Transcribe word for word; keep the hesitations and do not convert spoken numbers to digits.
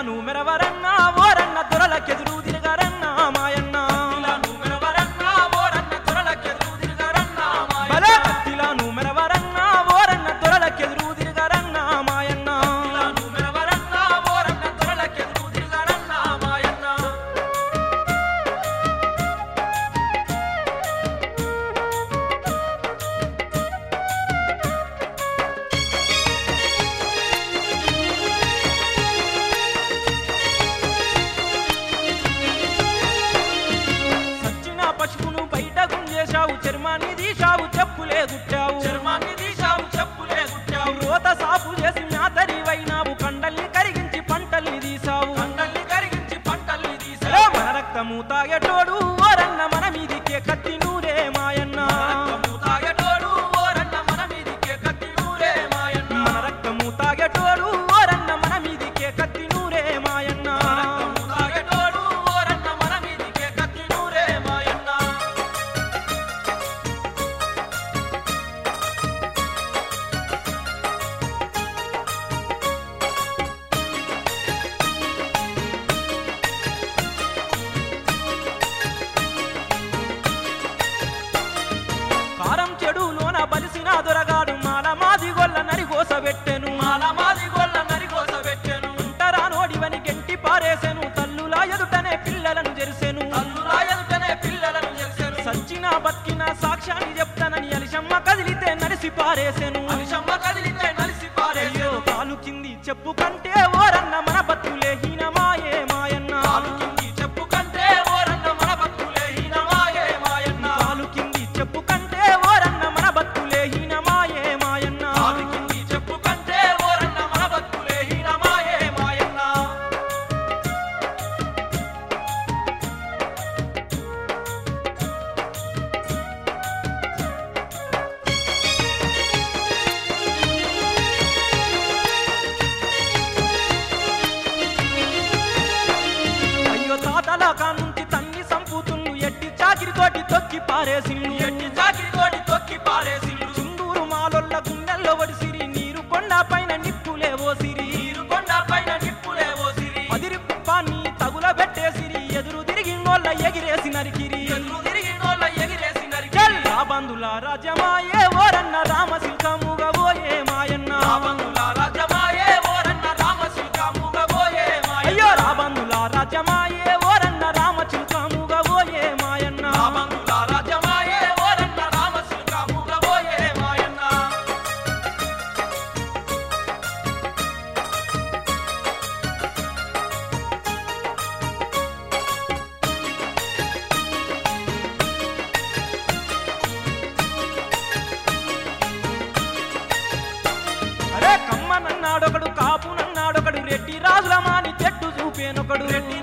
భక్తిలాను మెరవరన్నా ఓరన్న దొరలకెదురు తిరగరన్నా మాయన్న భక్తిలాను మెరవరన్నా ఓరన్న దొరలకెదురు తిరగరన్నా మాయన్న భలే భక్తిలాను మెరవరన్నా ఓరన్న దొరలకెదురు తిరగరన్నా మాయన్న భక్తిలాను మెరవరన్నా ఓరన్న దొరలకెదురు తిరగరన్నా మాయన్న పశువును బయట గుంజేశావు చర్మాన్ని తీశావు చెప్పులే గుట్టావు చర్మాన్ని తీశావు చెప్పులే గుట్టావు రోత సాపు చేసి మ్యాతరివైనావు కండల్ని కరిగించి పంటల్ని తీసావు కండల్ని కరిగించి పంటల్ని తీసావు మన రక్తము తాగేటోడు ఓరన్న మన మీదికే కత్తి నూరే మాయన్న రక్తము తాగేటోడు ఓరన్న మన మీదికే కత్తి నూరే మాయన్న మన రక్తము తాగేటోడు ఓరన్న మన మీదికే కత్తి నూరే మాయన్న రక్తము తాగేటోడు ఓరన్న మన మీదికే కత్తి నూరే మాయన్న కారం చెడులోన బలిసిన దొరగాడు మాల మాది గొల్ల నరిగోస పెట్టెను మాల మాది గొల్ల నరిగోస పెట్టెను అంటరా నోడివని గెంటి పారేసెను తల్లులా ఎదుటనే పిల్లలను జెరిసెను తల్లులా ఎదుటనే పిల్లలను జెరిసెను సచ్చిన బతికిన సాక్ష్యాన్ని చెప్తానని అలిశమ్మ కదిలితే నలిసి పారేసెను అలిశమ్మ కదిలితే నలిసి పారేసెను కాలు కింది చెప్పు కంటే ఓరన్న మన బతులే హీనమాయే మాయన్న కాలు కింది చెప్పు కంటే ఓరన్న మన బతులే హీనమాయే మాయన్న కాలు కింది చెప్పు కంటే ఓరన్న మన బతులే హీనమాయే మాయన్న కాలు కింది చెప్పు కంటే ఓరన్న మన బతులే హీనమాయే మాయన్న అయ్యో తాతల కానుంచి తన్ని సంపుతున్ను ఎట్టి చాకిరితోటి తొక్కి పారేసిల్లు ఎట్టి చాకిరితోటి తొక్కి పారేసిల్లు చుందూరు మాలొల్ల గుండెల్లో వడిసిరి నీరు కొండ పైన నిప్పులే ఓసిరి నీరు కొండ పైన నిప్పులే ఓసిరి అదిరి కుప్పాన్ని తగుల పెట్టేసిరి ఎదురు తిరిగినోళ్ళ ఎగిరేసి నరికిరి ఎదురు తిరిగినోళ్ళ ఎగిరేసి నరికిరి రాబందుల రాజ్యమాయే ఓరన్న రామశిల్కముగా పోయే మాయన్న రాబందుల రాజ్యమాయే ఓరన్న రామశిల్కముగా పోయే మాయన్న అయ్యో రాబందుల రాజ్యమాయే ఓరన్న రామశిల్కముగా పోయే మాయన్న రాబందుల రాజ్యమాయే ఓరన్న రామశిల్కముగా పోయే మాయన్న అరే కమ్మనన్నాడొకడు కాపునన్నాడొకడు రెడ్డి రాజుల మాని చెట్టు చూపేనొకడు రెడ్డి